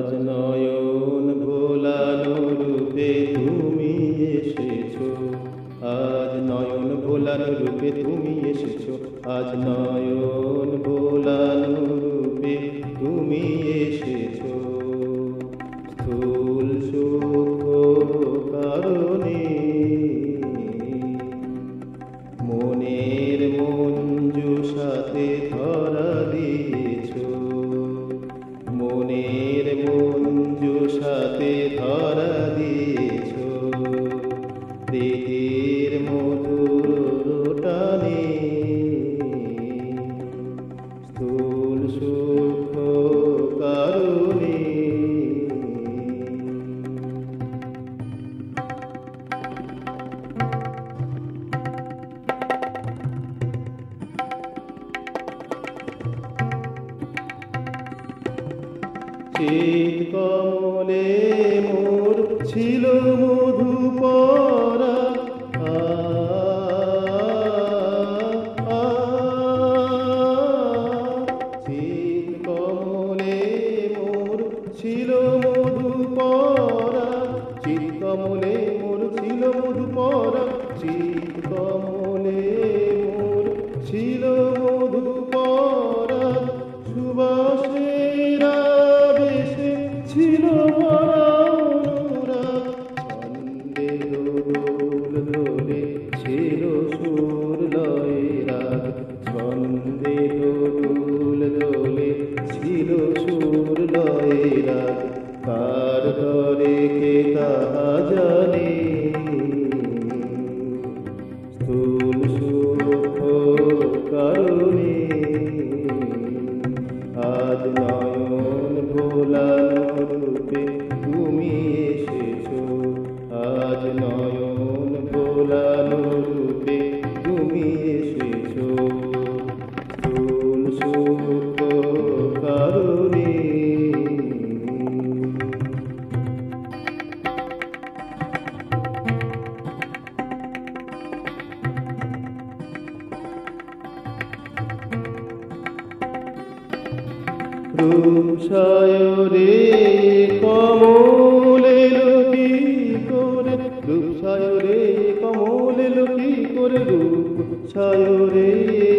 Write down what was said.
আজ নয়ন ভোলানো রূপে তুমি এসেছো, আজ নয়ন ভোলানো রূপে তুমি এসেছো, আজ নয়ন ভোলানো রূপে তুমি এসেছো। স্থূল সূক্ষ্ম কারণে মনের মঞ্জুষাতে ধরা দিয়েছো, মনের মঞ্জুষাতে ধরা দিয়েছো। প্রীতির মধুর টানে স্থূল সূক্ষ্ম কারণে চিত কমলে মোর ছিল মধু পরা, চিত কমলে মোর ছিল মধু পরা, চিত কমলে মোর ছিল মধু পরা, চিত কমলে মোর ছিল মধু পরা। সুবাসেরা ছিল ছন্দে দোল দোলে ছিল সুর লয়ে রাগ, ছন্দে দোল দোলে ছিল সুর লয়ে রাগ। কার ঘরে কে তাহা জানে, স্থূল সূক্ষ্ম কারণে আজ নয়ন ভোলানো রূপে তুমি এসেছো, আজ নয়ন ভোলানো রূপে তুমি এসেছো। স্থূল সূক্ষ্ম কারণে রূপসায়রে কমলে কি করে, রূপসায়রে কমলে কি করে, রূপসায়রে